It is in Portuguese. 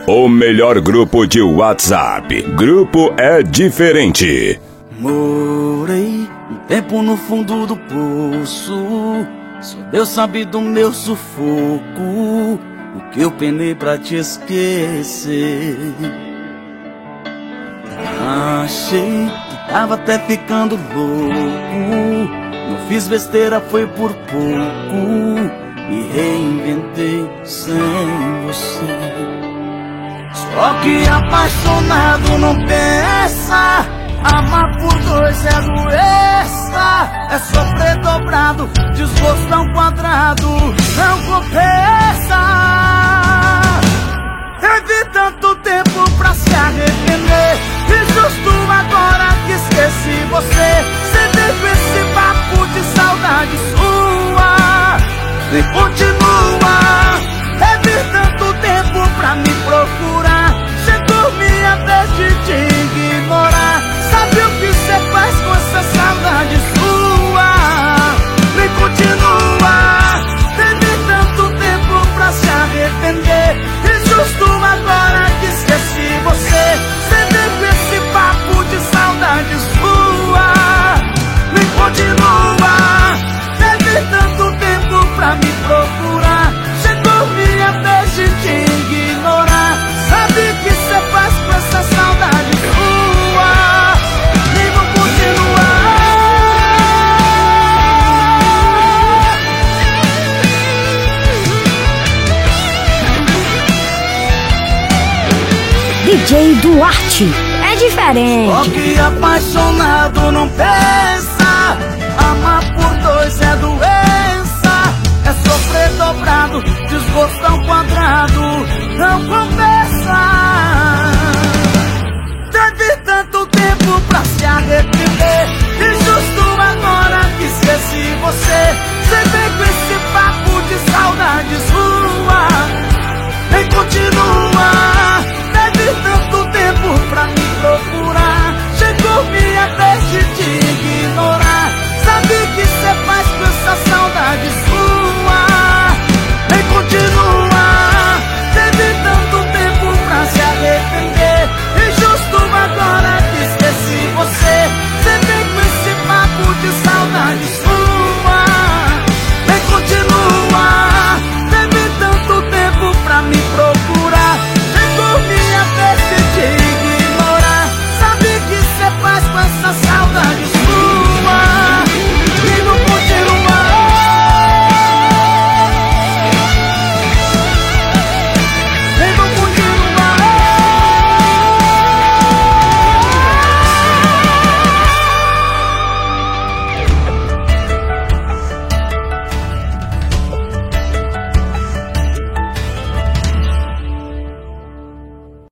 o melhor grupo de WhatsApp. Grupo É Diferente. Morei um tempo no fundo do poço, só Deus sabe do meu sufoco, o que eu penei pra te esquecer. Achei que tava até ficando louco, não fiz besteira, foi por pouco, me reinventei sem você. Só que apaixonado não pensa, amar por dois é doença, é sofrer dobrado, desgosto ao quadrado, não compensa. Teve tanto tempo pra se arrepender, e justo agora que esqueci você, sempre com esse papo de saudade sua, nem continua. Teve tanto tempo pra me procurar, sem dormir até de te ignorar. Sabe o que cê faz com essa saudade sua? Nem continua. Teve tanto tempo pra se arrepender, e justo agora que esqueci você, sempre com esse papo de saudade sua, nem continua. Teve tanto tempo pra me procurar, sem dormir até de te ignorar. Sabe o que cê faz com essa saudade sua? Nem vou continuar. DJ Duarte, é diferente. Só que apaixonado não perde.